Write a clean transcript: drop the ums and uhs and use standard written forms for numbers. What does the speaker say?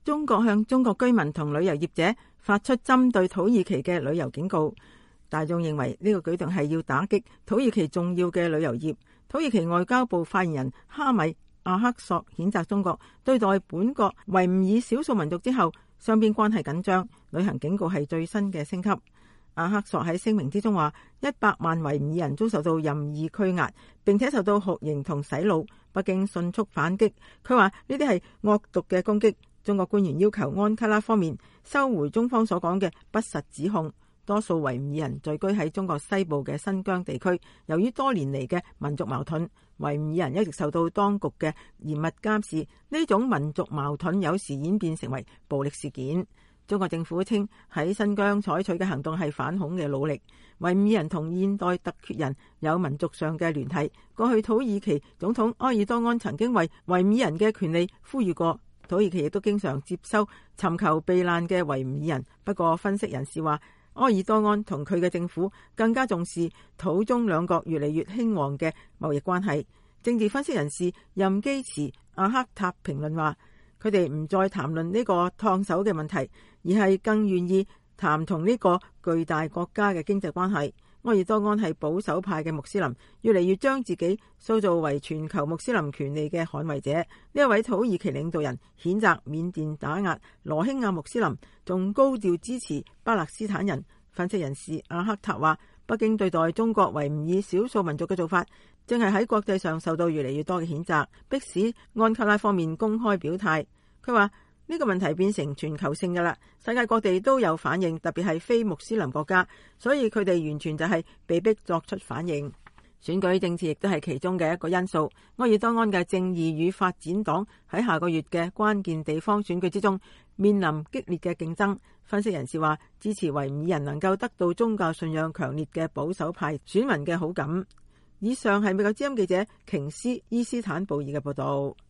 中國向中國居民同旅遊業者發出針對土耳其嘅旅遊警告。大眾認為呢個舉動係要打擊土耳其重要嘅旅遊業。土耳其外交部發言人哈米阿克索譴責中國對待本國維吾爾少數民族之後，雙邊關係緊張，旅行警告係最新嘅升級。阿克索喺聲明之中話，100萬維吾爾人遭受到任意拘押，並且受到酷刑同洗腦。北京迅速反擊，佢話呢啲係惡毒嘅攻擊。中國官員要求安卡拉方面收回中方所講嘅不實指控。多數維吾爾人聚居喺中國西部嘅新疆地區，由於多年嚟嘅民族矛盾，維吾爾人一直受到當局嘅嚴密監視。呢種民族矛盾有時演變成為暴力事件。中國政府稱喺新疆採取嘅行動係反恐嘅努力。維吾爾人同現代突厥人有民族上嘅聯繫。過去土耳其總統埃爾多安曾經為維吾爾人嘅權利呼籲過，土耳其亦都經常接收尋求避難嘅維吾爾人。不過分析人士話，埃爾多安同佢嘅政府更加重視土中兩國越嚟越興旺嘅貿易關係。政治分析人士任基茨阿克塔評論話，佢哋唔再談論呢個燙手嘅問題，而係更願意談同呢個巨大國家嘅經濟關係。埃爾多安係保守派嘅穆斯林，越嚟越將自己塑造為全球穆斯林權利嘅捍衛者。呢一位土耳其領導人譴責緬甸打壓羅興亞穆斯林，仲高調支持巴勒斯坦人。分析人士阿克塔話，北京對待中國維吾爾少數民族嘅做法，正係喺國際上受到越嚟越多嘅譴責，迫使安卡拉方面公開表態。佢話呢個問題變成全球性㗎啦，世界各地都有反應，特別係非穆斯林國家，所以佢哋完全就係被逼作出反應。選舉政治亦都係其中嘅一個因素。埃爾多安嘅正義與發展黨喺下個月嘅關鍵地方選舉之中面臨激烈嘅競爭。分析人士話，支持維吾爾人能夠得到宗教信仰強烈嘅保守派選民嘅好感。以上係美國之音記者瓊斯伊斯坦布爾嘅報道。